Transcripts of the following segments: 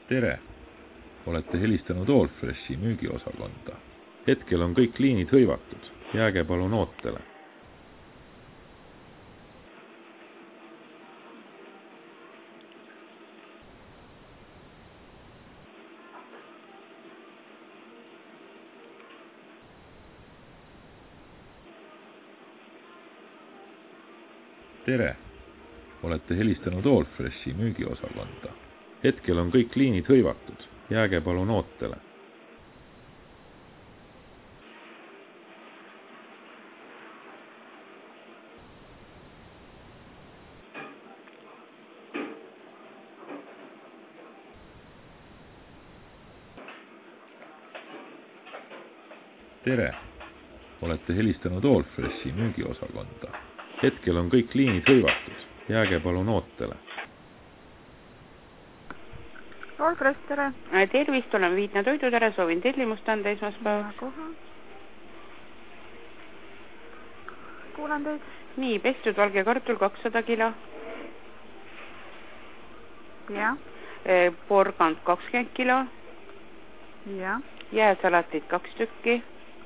Tere! Olete helistanud Allfreshi müügiosakonda. Hetkel on kõik liinid hõivatud. Jääge palun ootele. Tere! Olete helistanud Allfreshi müügiosakonda. Hetkel on kõik liinid hõivatud. Jääge palun ootele. Tere! Olete helistanud Allfreshi müügiosakonda. Hetkel on kõik liinid hõivatud. Jääge palun ootele. Allfresh, tere! Tervist, olen Viidna Toidutare, soovin tellimust anda esmaspäevaks. Kuulan teid. Nii, pestud valge kartul 200 kilo. Ja. Porgand 20 kilo. Ja. Jääsalatit 2 tükki.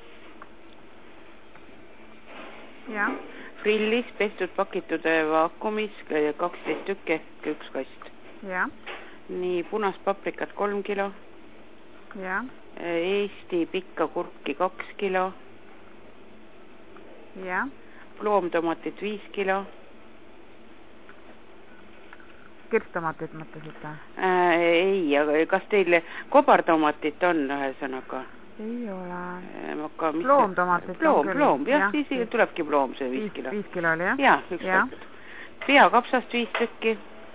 Ja. Frillis pestud pakitud vaakumis 12 tükki ehk 1 kast. Ja. Nii, punast paprikat 3 kilo. Ja. Eesti pikka kurki 2 kilo. Ja. Loomtomatit 5 kilo. Kirstomatit mõtlesite? Ei, aga kas teil kobartomatit on ühesõnaga? Ei ole. Loomtomatit on küll. Loom, jah, siis tulebki loom see 5 kilo. 5 kilo oli, jah? Jah, 1 kord. Peakapsast 5 tükki.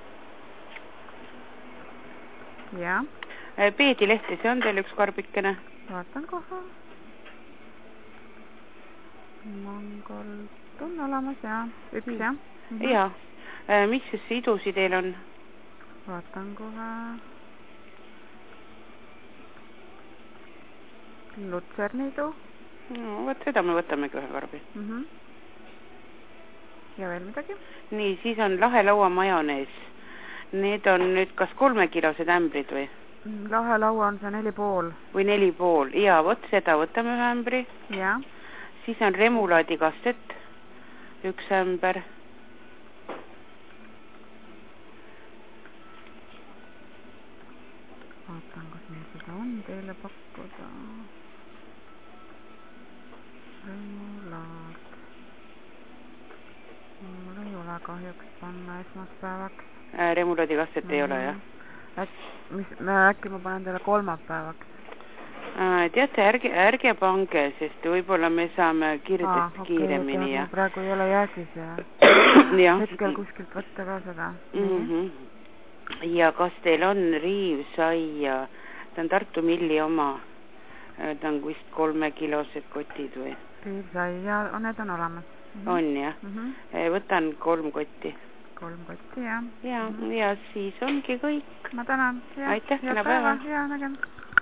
Ja. Peedilehti, see on teil 1 karbikene. Vaatan kohe. Mangold on olemas, jah. 1, jah? Ja. Mis siis idusi teil on? Vaatan kohe. Lutserniidu. No, võt seda me võtamegi 1 karbi. Ja veel midagi? Nii, siis on lahelaua majonees. Need on nüüd kas 3 kilosed ämbrid või? Lahelaua on see 4,5. Või 4,5. Ja, võt seda võtame 1 ämbri. Ja. Siis on remulaadi kastet 1 ämber. Vaatan, kas meil seda on teile pakkuda. Remulaad. Mul ei ole kahjuks panna esmaspäevaks. Remulaadi kastet ei ole, jah? Äkki ma panen teile kolmapäevaks. Teate, ärge pange, sest võib-olla me saame kiiremini. Ja. Praegu ei ole jäägis ja hetkel kuskilt võtta ka seda. Ja kas teil on riivsaia? Ta on Tartu Milli oma. Ta on vist 3 kilosed kotid või? Riivsaia, need on olemas. On, jah? Võtan 3 kotti. 3 kotti, jah. Ja siis ongi kõik. Ma tänan. Aitäh, kena päeva. Ja, nägem.